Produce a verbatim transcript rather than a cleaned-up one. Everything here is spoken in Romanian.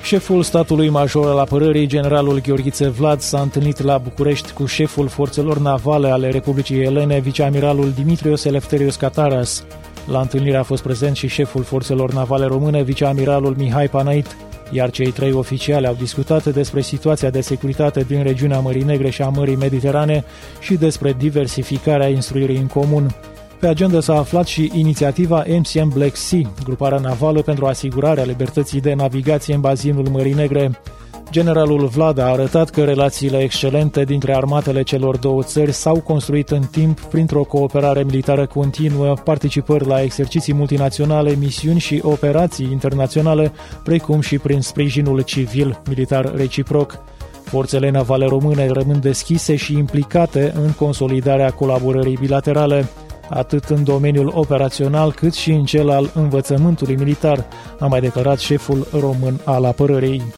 Șeful statului major al apărării, generalul Gheorghiță Vlad, s-a întâlnit la București cu șeful forțelor navale ale Republicii Elene, viceamiralul Dimitrios Eleftherios Kataras. La întâlnire a fost prezent și șeful forțelor navale române, viceamiralul Mihai Panait, iar cei trei oficiali au discutat despre situația de securitate din regiunea Mării Negre și a Mării Mediterane și despre diversificarea instruirii în comun. Pe agenda s-a aflat și inițiativa M C M Black Sea, gruparea navală pentru asigurarea libertății de navigație în bazinul Mării Negre. Generalul Vlad a arătat că relațiile excelente dintre armatele celor două țări s-au construit în timp printr-o cooperare militară continuă, participări la exerciții multinaționale, misiuni și operații internaționale, precum și prin sprijinul civil-militar reciproc. Forțele navale române rămân deschise și implicate în consolidarea colaborării bilaterale, atât în domeniul operațional cât și în cel al învățământului militar, a mai declarat șeful român al apărării.